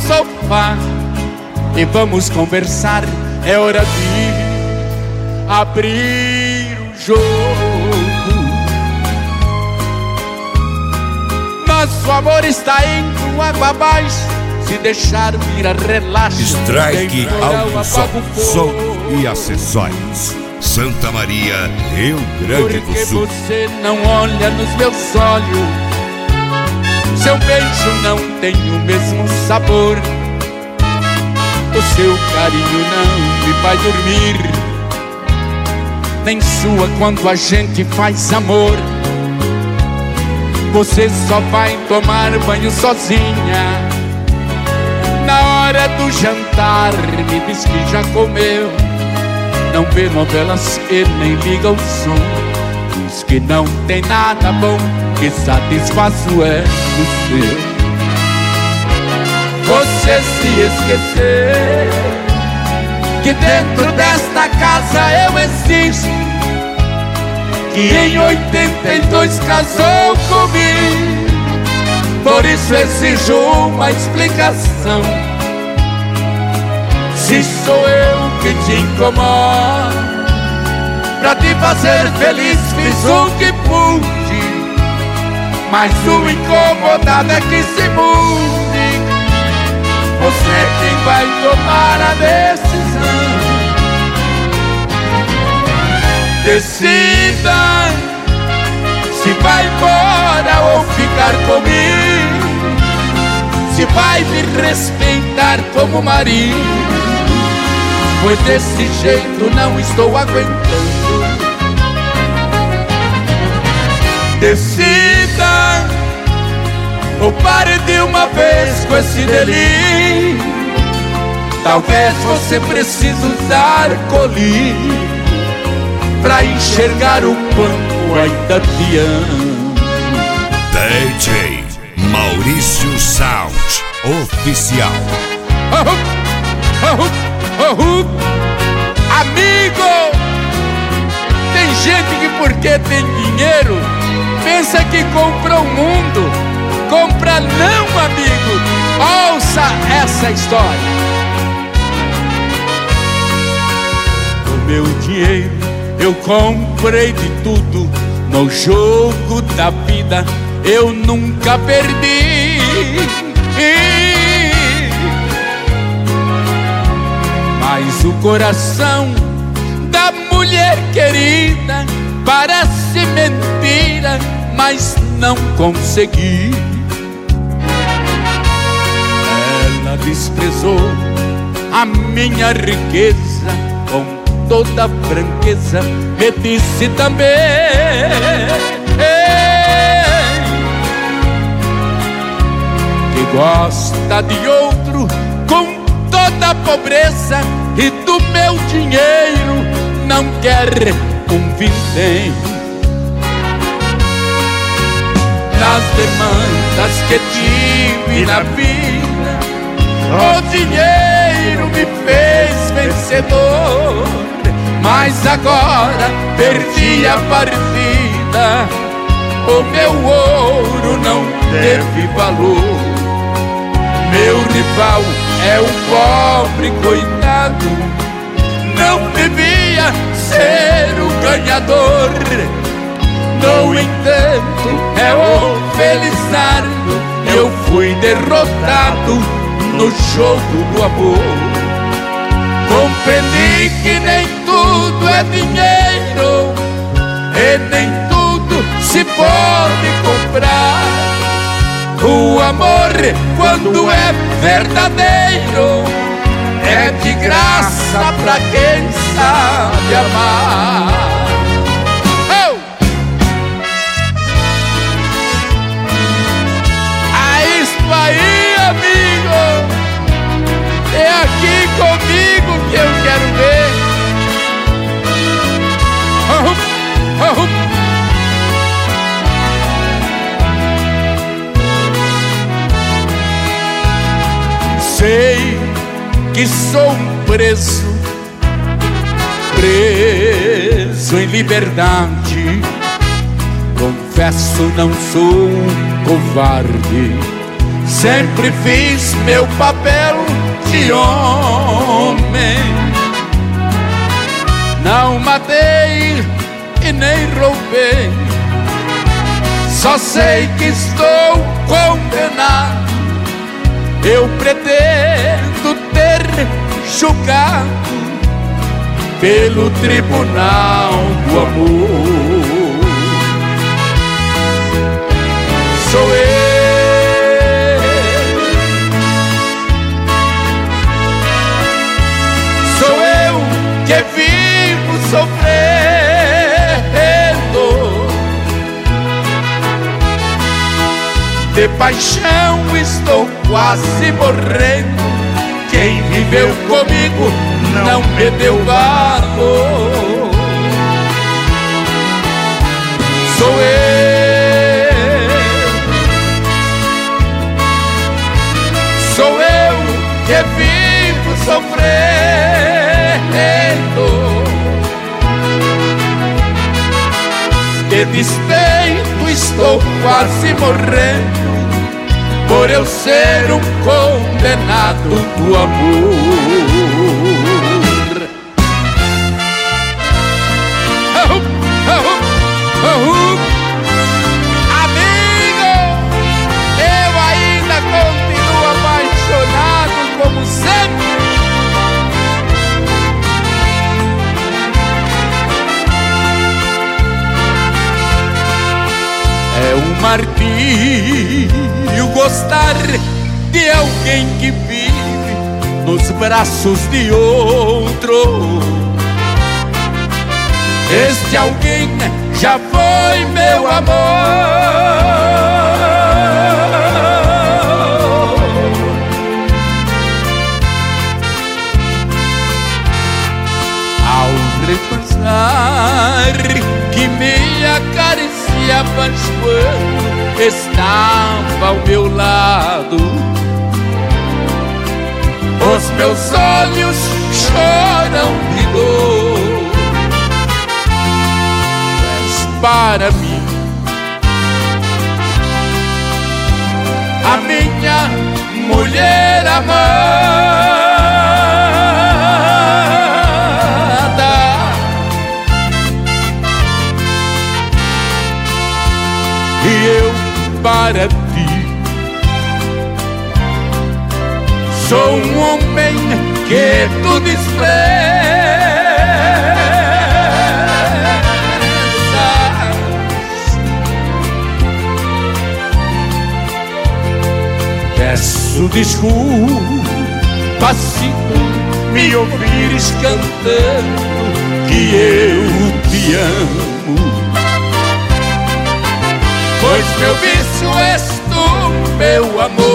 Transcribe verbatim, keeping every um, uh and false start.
sofá e vamos conversar. É hora de abrir o jogo. Nosso amor está indo água abaixo. Se deixar virar relaxo. Strike Auto Som e acessórios. Santa Maria, Rio Grande do Sul. Porque você não olha nos meus olhos, seu beijo não tem o mesmo sabor, o seu carinho não me faz dormir, nem sua quando a gente faz amor. Você só vai tomar banho sozinha na hora do jantar, me diz que já comeu. Não vê novelas e nem liga o som. Diz que não tem nada bom que satisfaço é o seu. Você se esqueceu que dentro desta casa eu existo, que em oitenta e dois casou comigo. Por isso exijo uma explicação. Se sou eu que te incomodo, pra te fazer feliz fiz o que pude, mas o incomodado é que se mude. Você é quem vai tomar a decisão. Decida se vai embora ou ficar comigo, se vai me respeitar como marido, pois desse jeito não estou aguentando. Decida ou pare de uma vez com esse delírio. Talvez você precise usar colírio pra enxergar o quanto ainda te amo. D J Maurício Sound Oficial. Oh, oh, oh, oh. Amigo, tem gente que porque tem dinheiro pensa que compra o mundo. Compra não, amigo. Ouça essa história. Com meu dinheiro eu comprei de tudo. No jogo da vida eu nunca perdi. Mas o coração da mulher querida parece mentira, mas não consegui. Ela desprezou a minha riqueza com toda franqueza, me disse também que gosta de outro com toda a pobreza e do meu dinheiro não quer um vintém. Nas demandas que tive na vida, o dinheiro me fez vencedor, mas agora perdi a partida, o meu ouro não teve valor. Meu rival é o pobre coitado, não devia ser o ganhador. No entanto, é o felizardo, eu fui derrotado no jogo do amor. Compreendi que nem tudo é dinheiro e nem tudo se pode comprar. O amor, quando é verdadeiro, é de graça pra quem sabe amar. Oh! É isso aí, amigo. É aqui comigo que eu quero ver. Oh, oh. Sei que sou um preso, preso em liberdade. Confesso, não sou um covarde. sempre fiz meu papel de homem. Não matei e nem roubei, só sei que estou condenado. Eu pretendo ter julgado pelo tribunal do amor. Sou eu, sou eu que vivo sofrendo, de paixão estou quase morrendo. Quem viveu comigo não me deu valor. Sou eu, sou eu que vivo sofrendo, de despeito estou quase morrendo, por eu ser um condenado do amor. Ahum, ahum, ahum. Amigo, eu ainda continuo apaixonado como sempre. É um martírio gostar de alguém que vive nos braços de outro. Este alguém já foi meu amor. Ao repensar que me acariciavas quando estava ao meu lado, os meus olhos choram de dor. És para mim a minha mulher amada, e eu para ti sou um homem que tu desprezas. Peço desculpas se tu me ouvires cantando que eu te amo, pois meu vício és tu, meu amor.